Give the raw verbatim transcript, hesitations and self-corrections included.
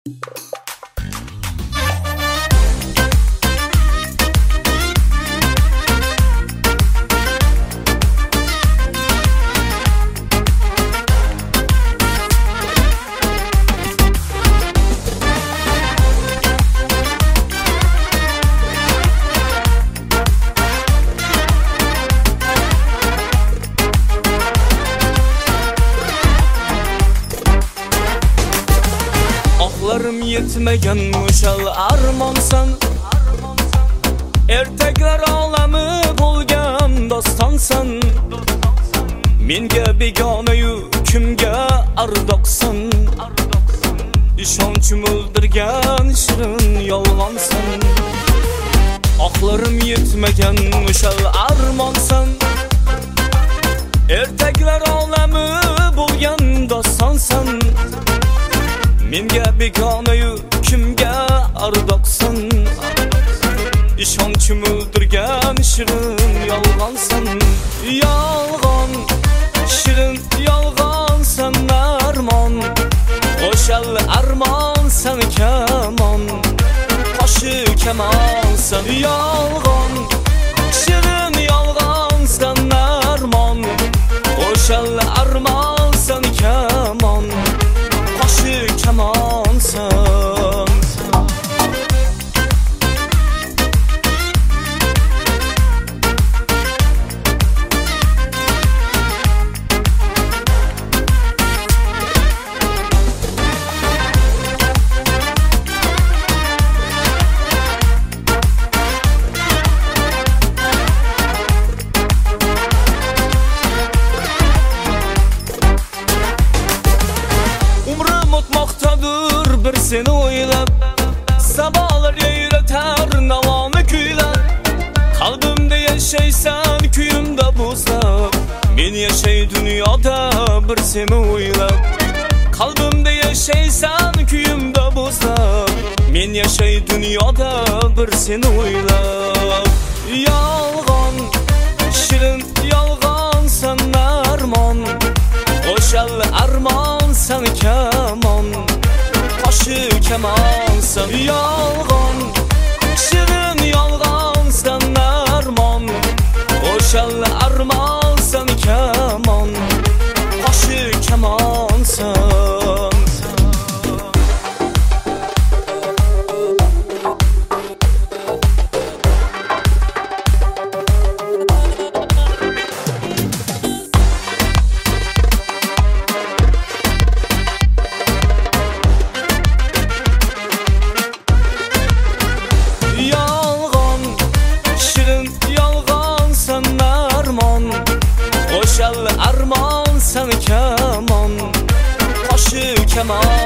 Oqlarim yetmagan mushal armonsan, ertaklar olami bo'lgan dostonsan. Menga begona-yu kimga ardoqsan, ishonchim o'ldirgan shirin yolg'onsan. Oqlarim yetmagan mushal armonsan, ertaklar olami bo'lgan dostonsan. Menga begona-yu kimga ardoqsan, ishonchim o'ldirgan shirin yolg'onsan. Yolg'on, shirin yolg'onsan armon, o'shal armonsan kamon, qo'shi kamonsan. Yolg'on, shirin yolg'onsan armon, o'shal armonsan kamon, qo'shi kamonsan. Bir seni o'ylab, sabolar yayratar navoni kuylab. Qalbimda yashaysan, kuyimda bo'zlab. Men yashay dunyoda bir seni o'ylab. Qalbimda yashaysan, kuyimda bo'zlab. Men yashay dunyoda bir seni o'ylab. Yolg'on, shirin yolg'onsan armon, o'shal armonsan kamon, qo'shi kamonsan. Yolg'on, shirin yolg'onsan armon, o'shal armonsan kamon, qo'shi kamonsan. O'shal armonsan kamon, qo'shi kamon.